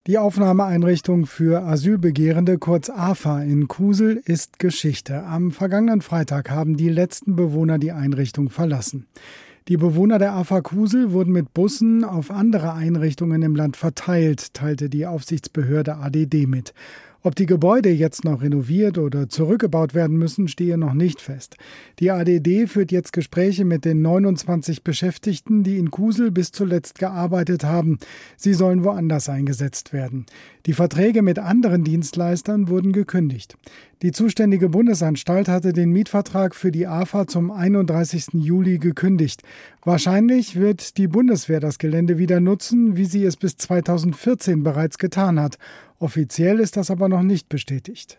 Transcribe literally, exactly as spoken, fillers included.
Die Aufnahmeeinrichtung für Asylbegehrende, kurz A F A, in Kusel ist Geschichte. Am vergangenen Freitag haben die letzten Bewohner die Einrichtung verlassen. Die Bewohner der A F A Kusel wurden mit Bussen auf andere Einrichtungen im Land verteilt, teilte die Aufsichtsbehörde A D D mit. Ob die Gebäude jetzt noch renoviert oder zurückgebaut werden müssen, stehe noch nicht fest. Die A D D führt jetzt Gespräche mit den neunundzwanzig Beschäftigten, die in Kusel bis zuletzt gearbeitet haben. Sie sollen woanders eingesetzt werden. Die Verträge mit anderen Dienstleistern wurden gekündigt. Die zuständige Bundesanstalt hatte den Mietvertrag für die A F A zum einunddreißigsten Juli gekündigt. Wahrscheinlich wird die Bundeswehr das Gelände wieder nutzen, wie sie es bis zweitausendvierzehn bereits getan hat. Offiziell ist das aber noch nicht bestätigt.